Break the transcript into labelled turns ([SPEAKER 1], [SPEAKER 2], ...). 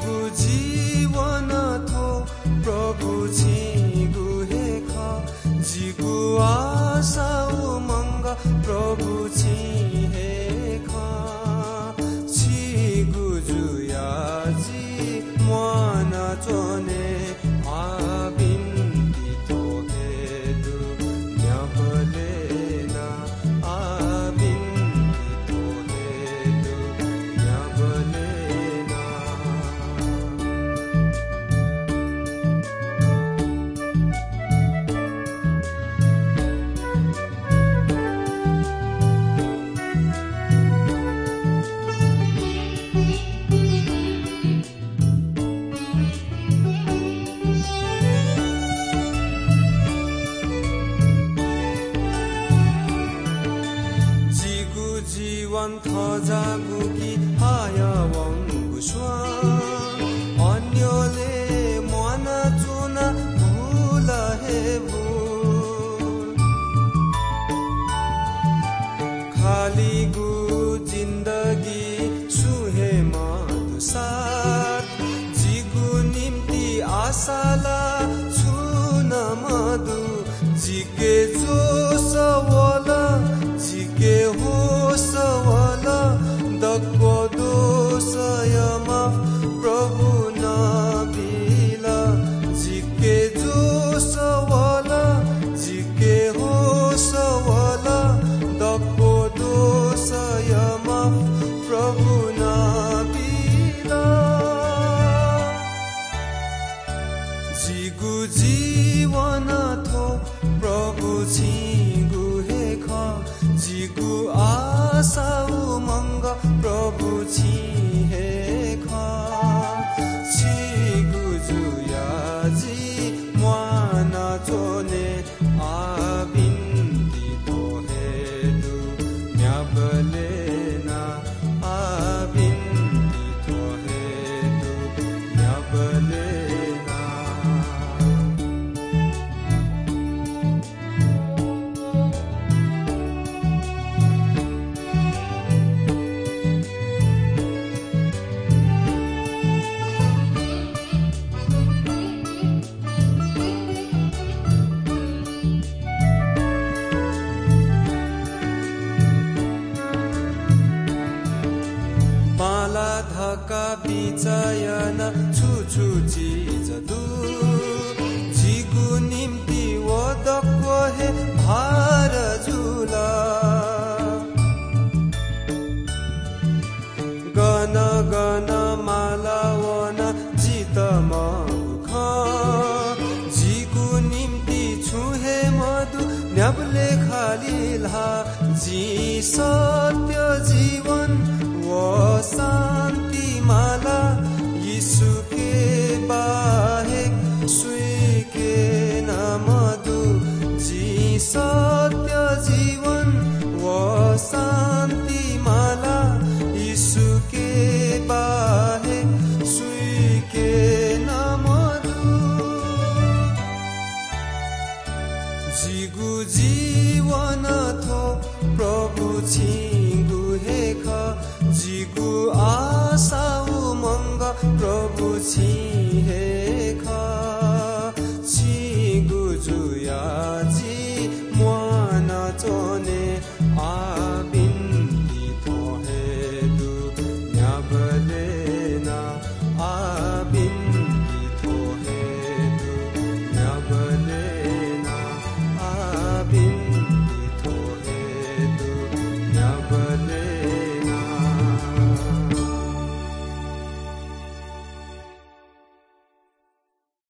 [SPEAKER 1] जिगु जीवन थो प्रभु छिगु हेख जिगु आशा उमंग प्रभु छि हेख छिगु जुया जी मन चोने 자국이 하야왕구슈 अन्यले मना चुना भूला हेबु खाली गु जिन्दगी सुहे मधुसार जिगु निम्ति आशाला छुन मधु जिके जो सवला जिके हो सवला दक्को दोषयमा प्रभु नबिला जिके जो सवला जिके हो सवला दक्को दोषयमा प्रभु नबिला जिगु जीवन थो प्रभु छिगु हेख जिगु आशा उमंग प्रभु छि हेख छिगु जुया जी मन चोने आबिन्दी तो हेदु न्याबलेना आबिन्दी तो हेदु न्याबलेना धका बिचायन छुछु चिजदु जिगु निम्ति वदक्को हे भार झुला गन गन माला वन जित मुख जिगु निम्ति छुहे मधु न्याबले खालिला जी सत्य जीवन वो शान्ति माला यीशु के बाहेक स्वीके न मधु जी सत्य जीवन वो शान्ति माला यीशु के बाहेक स्वीके न मधु जिगु जीवन थो प्रभु छिगु हेख जिगु आशा उमंग प्रभु छि हेख छिगु जुया जी मन चोने